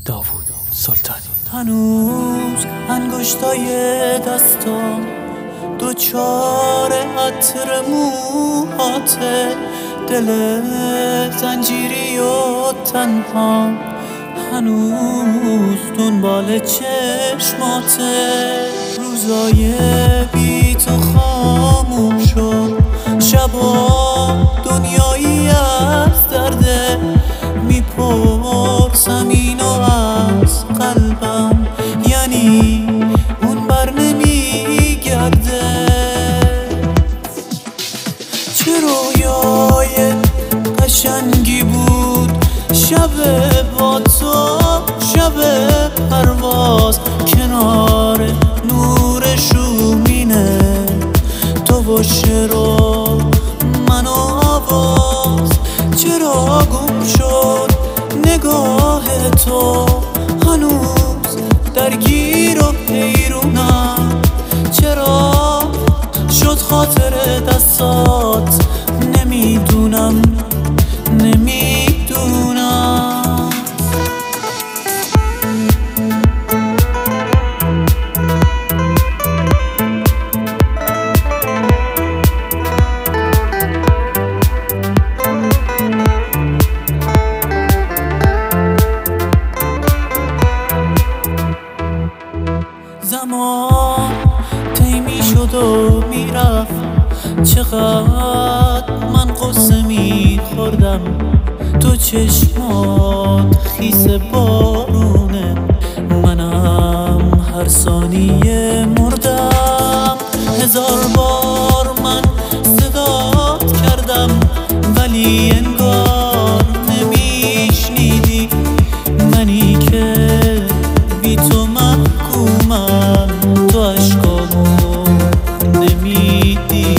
داوود سلطانی. هنوز انگشتای دستام دوچار عطر موهاته، دل زنجیری و تنها هنوز دنبال چشماته. روزای بی تو خاموش شد، شبا دنیایی از درده. میپرسم اینو از قلبم، یعنی اون بر نمیگرده. چه رویای قشنگی بود شب با تو، شب پرواز کنار نور شومینه. تو و شعر و من و آواز، چرا گم شد نگاه تو؟ هنوز درگیر و حیرونم، چرا شد خاطر دستات؟ نمیدونم زمان طی میشد و میرفت، چقدر من قصه میخوردم. تو چشمات خیس بارونه، منم هر ثانیه مردم. هزار بار من صدات کردم ولی انگار نمیشنیدی. منی که بی تو محکومم، تو عشقامو نمیدیدی.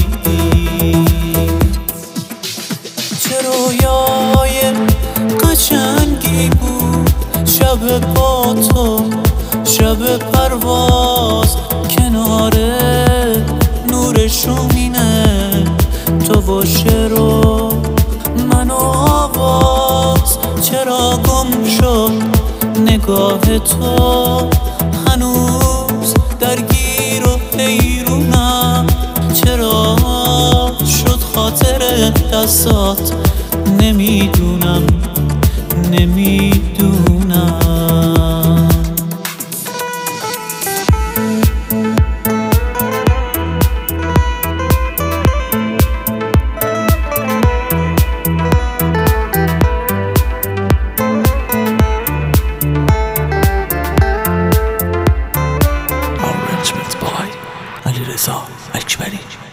چه رویای قشنگی بود شب با تو، شب پرواز کنار نور شومینه. تو و شعر و من و آواز، چرا گم شد نگاه تو؟ هنوز درگیر و حیرونم، چرا شد خاطر دستات؟ نمیدونم علیرضا اکبری.